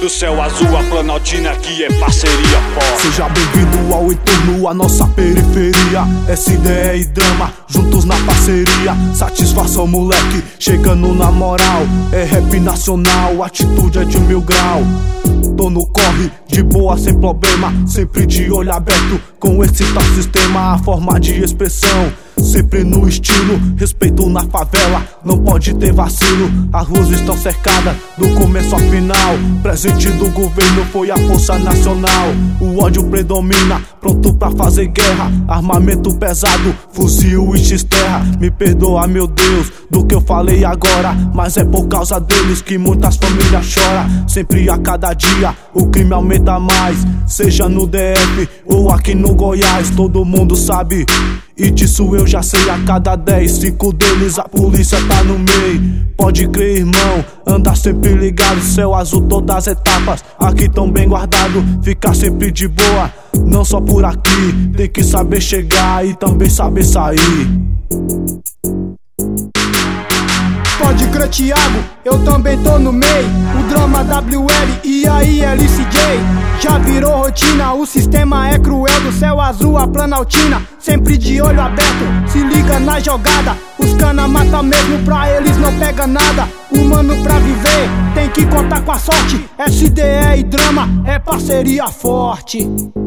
do céu azul, a Planaltina aqui é parceria forte. Seja bem-vindo ao entorno, a nossa periferia. SDE e drama, juntos na parceria. Satisfação, moleque, chegando na moral. É rap nacional, atitude é de 1000 graus. Tô no corre, de boa, sem problema, sempre de olho aberto com esse tal sistema, a forma de expressão. Sempre no estilo, respeito na favela, não pode ter vacilo. As ruas estão cercadas, do começo ao final. Presente do governo foi a Força Nacional. O ódio predomina, pronto pra fazer guerra. Armamento pesado, fuzil e X-terra. Me perdoa, meu Deus, do que eu falei agora, mas é por causa deles que muitas famílias choram. Sempre a cada dia, o crime aumenta mais. Seja no DF ou aqui no Goiás, todo mundo sabe. E disso eu já sei, a cada 10, 5 deles a polícia tá no meio. Pode crer, irmão, anda sempre ligado. Céu azul todas as etapas, aqui tão bem guardado. Ficar sempre de boa, não só por aqui. Tem que saber chegar e também saber sair. Pode crer, Thiago, eu também tô no meio. O drama WL e aí LCJ já virou rotina, o sistema é cruel. Do céu azul a Planaltina, sempre de olho aberto, se liga na jogada. Os cana mata mesmo, pra eles não pega nada. Humano pra viver, tem que contar com a sorte. SDE e drama, é parceria forte.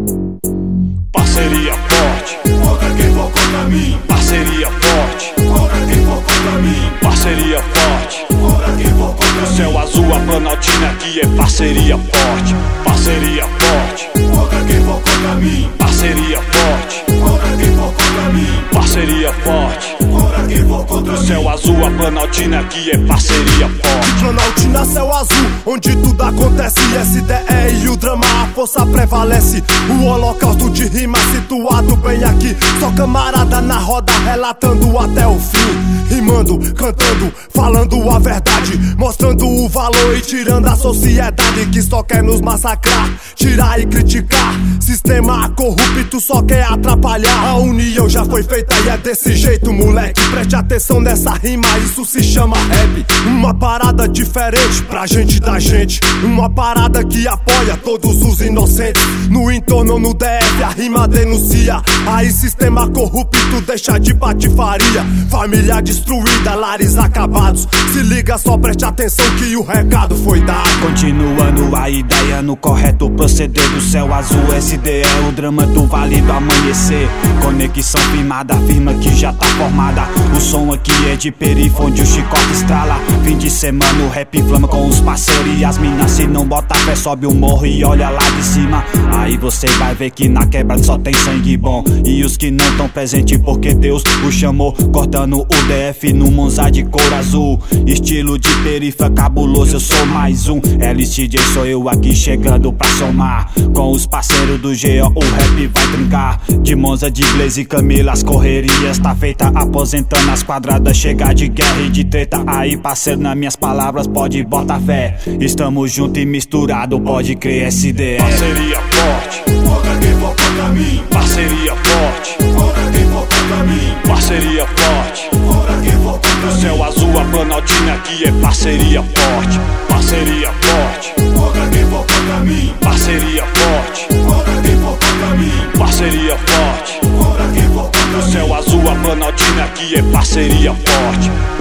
Parceria forte, contra quem for contra mim. Parceria forte, contra quem for contra mim. Parceria forte, contra quem for contra mim. do céu azul a Planaltina aqui é parceria forte. Parceria forte, contra quem for contra mim. parceria forte, contra quem for contra mim. parceria forte, contra quem for contra do mim. céu azul a Planaltina aqui é parceria forte. Planaltina, céu azul, onde tudo acontece. SDE e o drama, a força prevalece. O holocausto de rima situado bem aqui. Só camarada na roda, relatando até o fim. Rimando, cantando, falando a verdade, mostrando o valor e tirando a sociedade que só quer nos massacrar, tirar e criticar. Sistema corrupto só quer atrapalhar. A união já foi feita e é desse jeito, moleque. Preste atenção nessa rima, isso se chama rap. Uma parada diferente pra gente da gente. Uma parada que apoia todos os inocentes. No entorno ou no DF a rima denuncia. Aí sistema corrupto deixa de patifaria. Família destruída, lares acabados. Se liga, só preste atenção que o recado foi dado. Continuando a ideia no correto proceder do céu azul. SDE, o drama do Vale do Amanhecer. Conexão firmada, afirma que já tá formada. O som aqui é de perifa, onde o chicote estrala. Fim de semana o rap inflama com os parceiros e as minas. Se não bota fé, sobe o morro e olha lá de cima. Aí você vai ver que na quebrada só tem sangue bom. E os que não tão presentes porque Deus o chamou. Cortando o DF no Monza de cor azul. Estilo de perifa cabuloso, eu sou mais um. LCJ sou eu aqui chegando pra somar. Com os parceiros do GO o rap vai trincar. De Monza, de Blaze e Camila as correrias tá feita. Aposentando as quadradas, chega de guerra e de treta. Aí parceiro, nas minhas palavras pode botar fé. Estamos junto e misturado, pode crer, SDE. Parceria forte, contra quem for contra mim. parceria forte, contra quem for contra mim. parceria forte, contra quem for contra do mim. céu azul a Planaltina aqui é parceria forte. Parceria forte, contra quem for contra mim. parceria forte, contra quem for contra mim. parceria forte, contra quem for contra do mim. céu azul a Planaltina aqui é parceria forte.